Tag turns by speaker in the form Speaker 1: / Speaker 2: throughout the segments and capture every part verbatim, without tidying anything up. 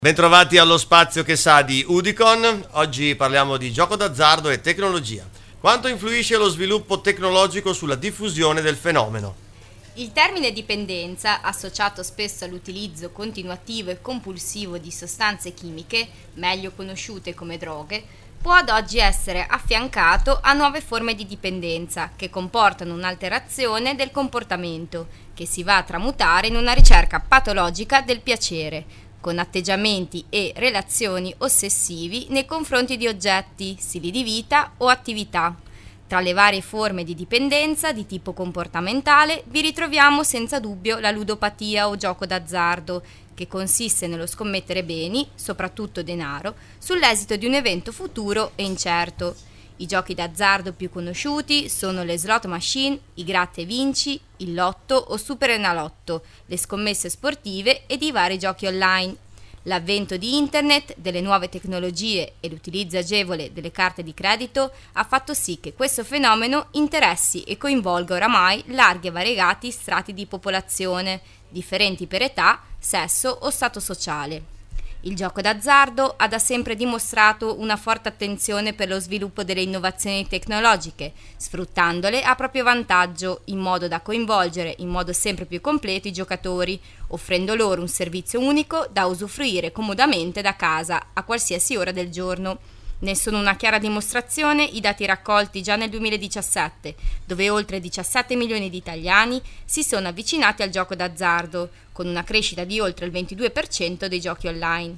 Speaker 1: Bentrovati allo spazio che sa di Udicon. Oggi parliamo di gioco d'azzardo e tecnologia. Quanto influisce lo sviluppo tecnologico sulla diffusione del fenomeno?
Speaker 2: Il termine dipendenza, associato spesso all'utilizzo continuativo e compulsivo di sostanze chimiche, meglio conosciute come droghe, può ad oggi essere affiancato a nuove forme di dipendenza che comportano un'alterazione del comportamento, che si va a tramutare in una ricerca patologica del piacere, con atteggiamenti e relazioni ossessivi nei confronti di oggetti, stili di vita o attività. Tra le varie forme di dipendenza di tipo comportamentale vi ritroviamo senza dubbio la ludopatia o gioco d'azzardo, che consiste nello scommettere beni, soprattutto denaro, sull'esito di un evento futuro e incerto. I giochi d'azzardo più conosciuti sono le slot machine, i gratta e vinci, il lotto o super enalotto, le scommesse sportive ed i vari giochi online. L'avvento di internet, delle nuove tecnologie e l'utilizzo agevole delle carte di credito ha fatto sì che questo fenomeno interessi e coinvolga oramai larghi e variegati strati di popolazione, differenti per età, sesso o stato sociale. Il gioco d'azzardo ha da sempre dimostrato una forte attenzione per lo sviluppo delle innovazioni tecnologiche, sfruttandole a proprio vantaggio in modo da coinvolgere in modo sempre più completo i giocatori, offrendo loro un servizio unico da usufruire comodamente da casa a qualsiasi ora del giorno. Ne sono una chiara dimostrazione i dati raccolti già nel duemiladiciassette, dove oltre diciassette milioni di italiani si sono avvicinati al gioco d'azzardo, con una crescita di oltre il ventidue per cento dei giochi online.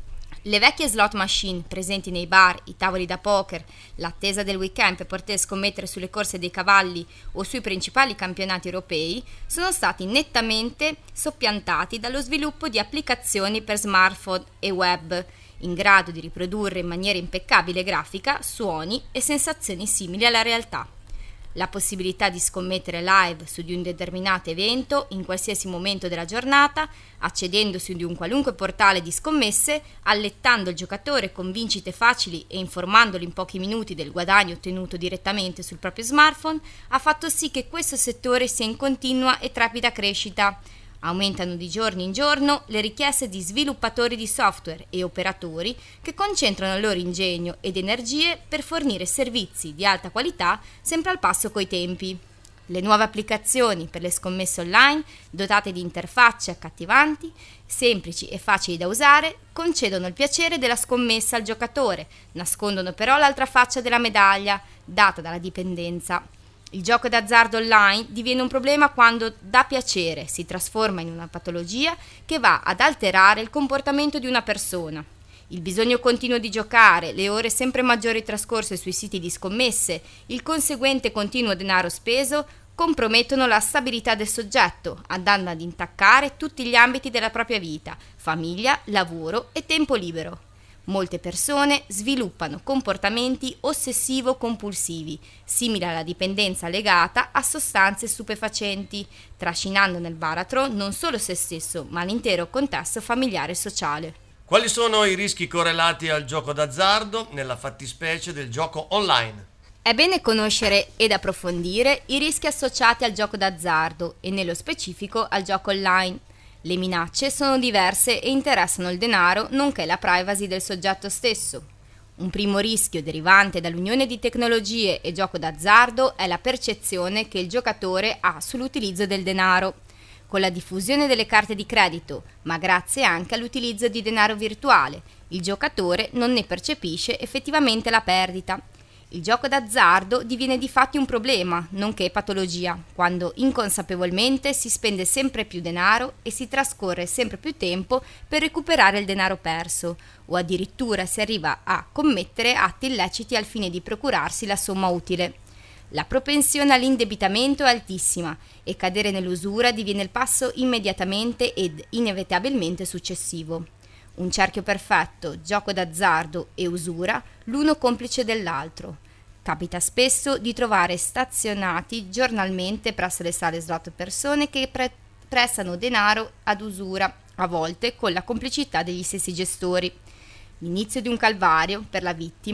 Speaker 2: Le vecchie slot machine presenti nei bar, i tavoli da poker, l'attesa del weekend per poter scommettere sulle corse dei cavalli o sui principali campionati europei sono stati nettamente soppiantati dallo sviluppo di applicazioni per smartphone e web, in grado di riprodurre in maniera impeccabile grafica, suoni e sensazioni simili alla realtà. La possibilità di scommettere live su di un determinato evento in qualsiasi momento della giornata, accedendo su di un qualunque portale di scommesse, allettando il giocatore con vincite facili e informandolo in pochi minuti del guadagno ottenuto direttamente sul proprio smartphone, ha fatto sì che questo settore sia in continua e trepida crescita. Aumentano di giorno in giorno le richieste di sviluppatori di software e operatori che concentrano il loro ingegno ed energie per fornire servizi di alta qualità sempre al passo coi tempi. Le nuove applicazioni per le scommesse online, dotate di interfacce accattivanti, semplici e facili da usare, concedono il piacere della scommessa al giocatore, nascondono però l'altra faccia della medaglia, data dalla dipendenza. Il gioco d'azzardo online diviene un problema quando da piacere si trasforma in una patologia che va ad alterare il comportamento di una persona. Il bisogno continuo di giocare, le ore sempre maggiori trascorse sui siti di scommesse, il conseguente continuo denaro speso compromettono la stabilità del soggetto, andando ad intaccare tutti gli ambiti della propria vita, famiglia, lavoro e tempo libero. Molte persone sviluppano comportamenti ossessivo-compulsivi, simili alla dipendenza legata a sostanze stupefacenti, trascinando nel baratro non solo se stesso, ma l'intero contesto familiare e sociale.
Speaker 1: Quali sono i rischi correlati al gioco d'azzardo, nella fattispecie del gioco online?
Speaker 2: È bene conoscere ed approfondire i rischi associati al gioco d'azzardo e nello specifico al gioco online. Le minacce sono diverse e interessano il denaro, nonché la privacy del soggetto stesso. Un primo rischio derivante dall'unione di tecnologie e gioco d'azzardo è la percezione che il giocatore ha sull'utilizzo del denaro. Con la diffusione delle carte di credito, ma grazie anche all'utilizzo di denaro virtuale, il giocatore non ne percepisce effettivamente la perdita. Il gioco d'azzardo diviene di fatti un problema, nonché patologia, quando inconsapevolmente si spende sempre più denaro e si trascorre sempre più tempo per recuperare il denaro perso, o addirittura si arriva a commettere atti illeciti al fine di procurarsi la somma utile. La propensione all'indebitamento è altissima e cadere nell'usura diviene il passo immediatamente ed inevitabilmente successivo. Un cerchio perfetto, gioco d'azzardo e usura, l'uno complice dell'altro. Capita spesso di trovare stazionati giornalmente presso le sale slot persone che pre- prestano denaro ad usura, a volte con la complicità degli stessi gestori. L'inizio di un calvario per la vittima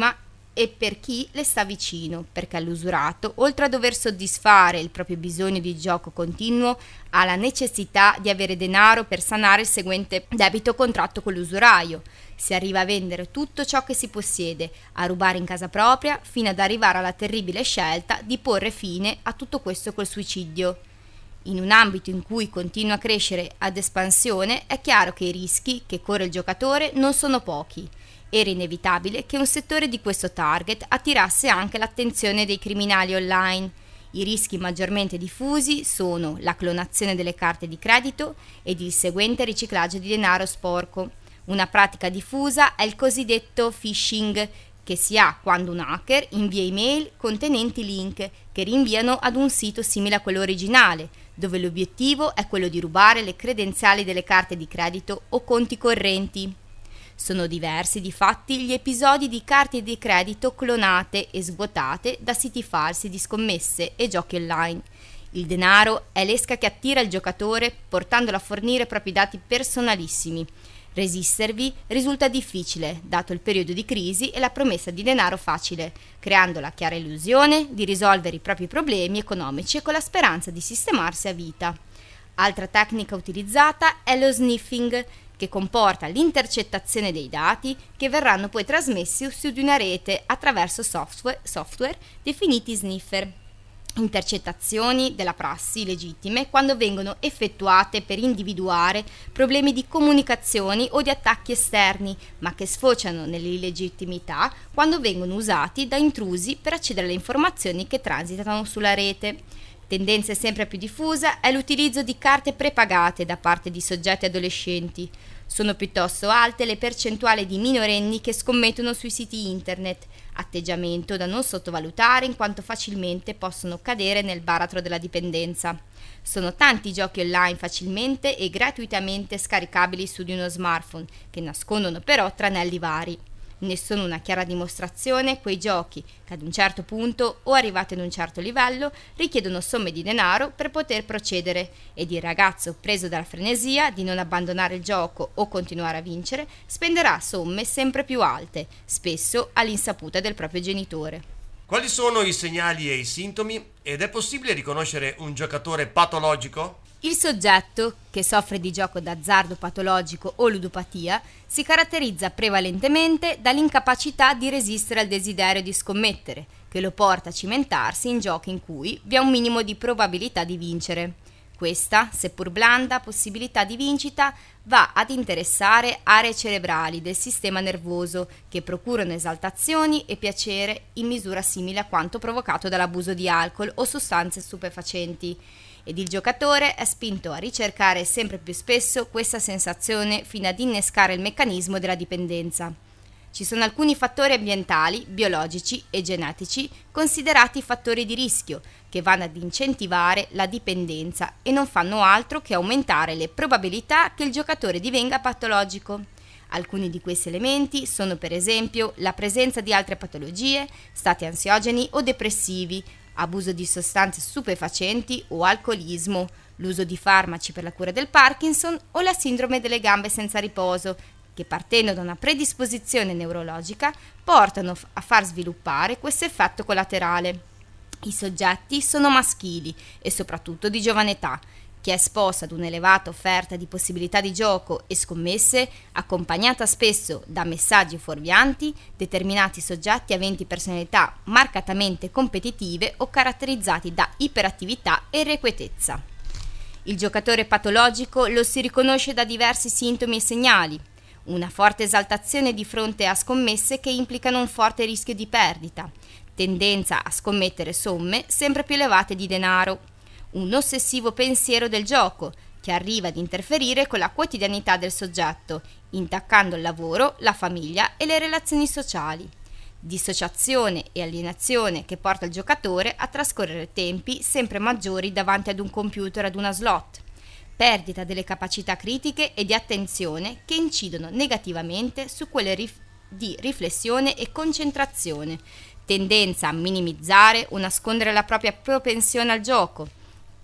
Speaker 2: e per chi le sta vicino, perché l'usurato, oltre a dover soddisfare il proprio bisogno di gioco continuo, ha la necessità di avere denaro per sanare il seguente debito contratto con l'usuraio. Si arriva a vendere tutto ciò che si possiede, a rubare in casa propria, fino ad arrivare alla terribile scelta di porre fine a tutto questo col suicidio. In un ambito in cui continua a crescere ad espansione, è chiaro che i rischi che corre il giocatore non sono pochi. Era inevitabile che un settore di questo target attirasse anche l'attenzione dei criminali online. I rischi maggiormente diffusi sono la clonazione delle carte di credito ed il seguente riciclaggio di denaro sporco. Una pratica diffusa è il cosiddetto phishing, che si ha quando un hacker invia email contenenti link che rinviano ad un sito simile a quello originale, dove l'obiettivo è quello di rubare le credenziali delle carte di credito o conti correnti. Sono diversi difatti gli episodi di carte di credito clonate e svuotate da siti falsi di scommesse e giochi online. Il denaro è l'esca che attira il giocatore portandolo a fornire propri dati personalissimi. Resistervi risulta difficile, dato il periodo di crisi e la promessa di denaro facile, creando la chiara illusione di risolvere i propri problemi economici e con la speranza di sistemarsi a vita. Altra tecnica utilizzata è lo sniffing, che comporta l'intercettazione dei dati che verranno poi trasmessi su di una rete attraverso software, software definiti sniffer. Intercettazioni della prassi legittime quando vengono effettuate per individuare problemi di comunicazioni o di attacchi esterni, ma che sfociano nell'illegittimità quando vengono usati da intrusi per accedere alle informazioni che transitano sulla rete. Tendenza sempre più diffusa è l'utilizzo di carte prepagate da parte di soggetti adolescenti. Sono piuttosto alte le percentuali di minorenni che scommettono sui siti internet, atteggiamento da non sottovalutare in quanto facilmente possono cadere nel baratro della dipendenza. Sono tanti i giochi online facilmente e gratuitamente scaricabili su di uno smartphone, che nascondono però tranelli vari. Ne sono una chiara dimostrazione quei giochi che ad un certo punto o arrivati ad un certo livello richiedono somme di denaro per poter procedere ed il ragazzo preso dalla frenesia di non abbandonare il gioco o continuare a vincere spenderà somme sempre più alte, spesso all'insaputa del proprio genitore.
Speaker 1: Quali sono i segnali e i sintomi ed è possibile riconoscere un giocatore patologico?
Speaker 2: Il soggetto, che soffre di gioco d'azzardo patologico o ludopatia, si caratterizza prevalentemente dall'incapacità di resistere al desiderio di scommettere, che lo porta a cimentarsi in giochi in cui vi è un minimo di probabilità di vincere. Questa, seppur blanda, possibilità di vincita va ad interessare aree cerebrali del sistema nervoso che procurano esaltazioni e piacere in misura simile a quanto provocato dall'abuso di alcol o sostanze stupefacenti. Ed il giocatore è spinto a ricercare sempre più spesso questa sensazione fino ad innescare il meccanismo della dipendenza. Ci sono alcuni fattori ambientali, biologici e genetici considerati fattori di rischio che vanno ad incentivare la dipendenza e non fanno altro che aumentare le probabilità che il giocatore divenga patologico. Alcuni di questi elementi sono per esempio la presenza di altre patologie, stati ansiogeni o depressivi, abuso di sostanze stupefacenti o alcolismo, l'uso di farmaci per la cura del Parkinson o la sindrome delle gambe senza riposo, che partendo da una predisposizione neurologica portano a far sviluppare questo effetto collaterale. I soggetti sono maschili e soprattutto di giovane età. Chi è esposto ad un'elevata offerta di possibilità di gioco e scommesse, accompagnata spesso da messaggi fuorvianti, determinati soggetti aventi personalità marcatamente competitive o caratterizzati da iperattività e irrequietezza. Il giocatore patologico lo si riconosce da diversi sintomi e segnali: una forte esaltazione di fronte a scommesse che implicano un forte rischio di perdita, tendenza a scommettere somme sempre più elevate di denaro, un ossessivo pensiero del gioco che arriva ad interferire con la quotidianità del soggetto, intaccando il lavoro, la famiglia e le relazioni sociali. Dissociazione e alienazione che porta il giocatore a trascorrere tempi sempre maggiori davanti ad un computer, ad una slot. Perdita delle capacità critiche e di attenzione che incidono negativamente su quelle rif- di riflessione e concentrazione. Tendenza a minimizzare o nascondere la propria propensione al gioco.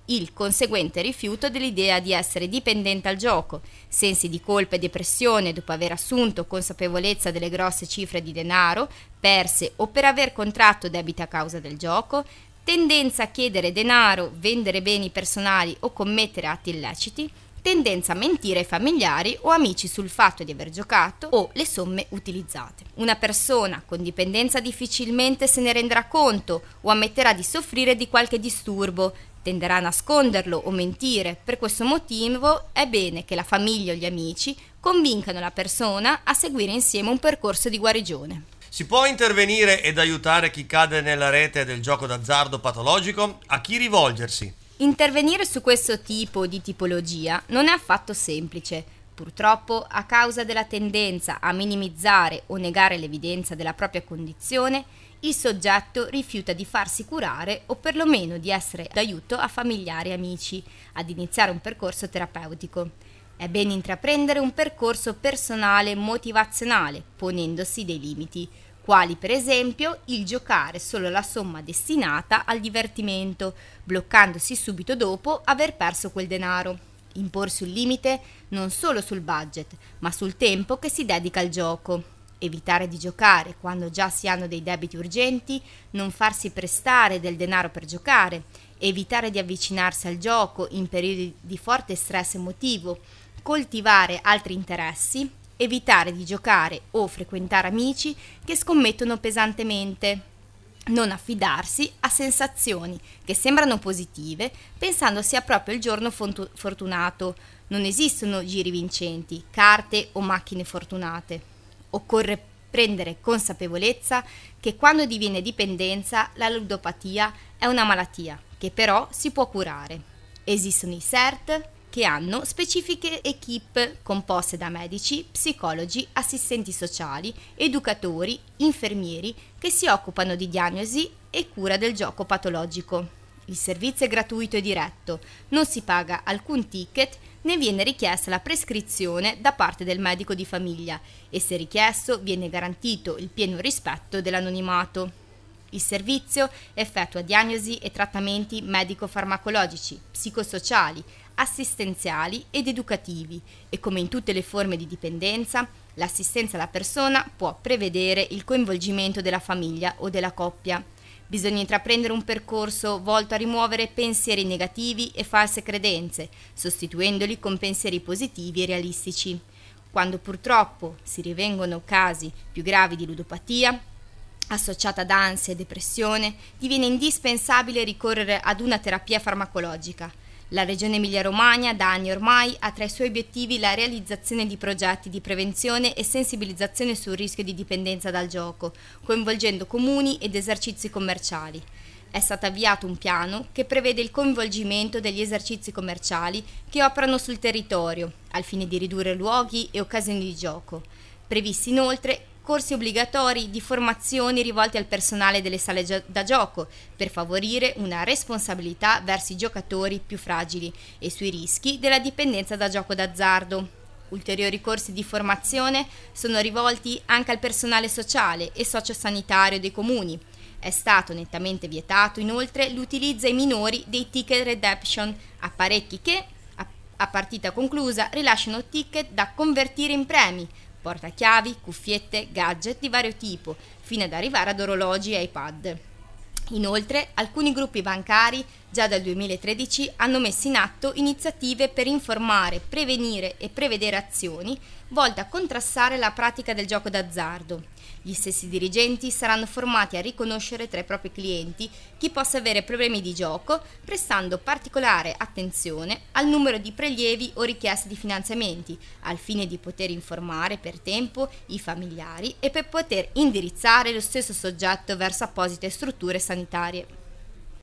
Speaker 2: il conseguente rifiuto dell'idea di essere dipendente al gioco, sensi di colpa e depressione dopo aver assunto consapevolezza delle grosse cifre di denaro perse o per aver contratto debiti a causa del gioco, tendenza a chiedere denaro, vendere beni personali o commettere atti illeciti, tendenza a mentire ai familiari o amici sul fatto di aver giocato o le somme utilizzate. Una persona con dipendenza difficilmente se ne renderà conto o ammetterà di soffrire di qualche disturbo, tenderà a nasconderlo o mentire. Per questo motivo è bene che la famiglia o gli amici convincano la persona a seguire insieme un percorso di guarigione.
Speaker 1: Si può intervenire ed aiutare chi cade nella rete del gioco d'azzardo patologico? A chi rivolgersi?
Speaker 2: Intervenire su questo tipo di tipologia non è affatto semplice. Purtroppo, a causa della tendenza a minimizzare o negare l'evidenza della propria condizione, il soggetto rifiuta di farsi curare o perlomeno di essere d'aiuto a familiari e amici ad iniziare un percorso terapeutico. È bene intraprendere un percorso personale motivazionale, ponendosi dei limiti, quali per esempio il giocare solo la somma destinata al divertimento, bloccandosi subito dopo aver perso quel denaro. Imporsi un limite non solo sul budget, ma sul tempo che si dedica al gioco. Evitare di giocare quando già si hanno dei debiti urgenti, non farsi prestare del denaro per giocare, evitare di avvicinarsi al gioco in periodi di forte stress emotivo, coltivare altri interessi, evitare di giocare o frequentare amici che scommettono pesantemente, non affidarsi a sensazioni che sembrano positive pensando sia proprio il giorno fortunato. Non esistono giri vincenti, carte o macchine fortunate. Occorre prendere consapevolezza che quando diviene dipendenza la ludopatia è una malattia che però si può curare. Esistono i S E R T che hanno specifiche equip composte da medici, psicologi, assistenti sociali, educatori, infermieri che si occupano di diagnosi e cura del gioco patologico. Il servizio è gratuito e diretto, non si paga alcun ticket né viene richiesta la prescrizione da parte del medico di famiglia e se richiesto viene garantito il pieno rispetto dell'anonimato. Il servizio effettua diagnosi e trattamenti medico-farmacologici, psicosociali, assistenziali ed educativi e come in tutte le forme di dipendenza, l'assistenza alla persona può prevedere il coinvolgimento della famiglia o della coppia. Bisogna intraprendere un percorso volto a rimuovere pensieri negativi e false credenze, sostituendoli con pensieri positivi e realistici. Quando purtroppo si rinvengono casi più gravi di ludopatia, associata ad ansia e depressione, diviene indispensabile ricorrere ad una terapia farmacologica. La Regione Emilia-Romagna da anni ormai ha tra i suoi obiettivi la realizzazione di progetti di prevenzione e sensibilizzazione sul rischio di dipendenza dal gioco, coinvolgendo comuni ed esercizi commerciali. È stato avviato un piano che prevede il coinvolgimento degli esercizi commerciali che operano sul territorio, al fine di ridurre luoghi e occasioni di gioco. Previsti inoltre corsi obbligatori di formazioni rivolti al personale delle sale gio- da gioco per favorire una responsabilità verso i giocatori più fragili e sui rischi della dipendenza da gioco d'azzardo. Ulteriori corsi di formazione sono rivolti anche al personale sociale e sociosanitario dei comuni. È stato nettamente vietato inoltre l'utilizzo ai minori dei ticket redemption, apparecchi che, a, a partita conclusa, rilasciano ticket da convertire in premi, portachiavi, cuffiette, gadget di vario tipo, fino ad arrivare ad orologi e iPad. Inoltre, alcuni gruppi bancari già dal duemilatredici hanno messo in atto iniziative per informare, prevenire e prevedere azioni volte a contrastare la pratica del gioco d'azzardo. Gli stessi dirigenti saranno formati a riconoscere tra i propri clienti chi possa avere problemi di gioco, prestando particolare attenzione al numero di prelievi o richieste di finanziamenti, al fine di poter informare per tempo i familiari e per poter indirizzare lo stesso soggetto verso apposite strutture sanitarie.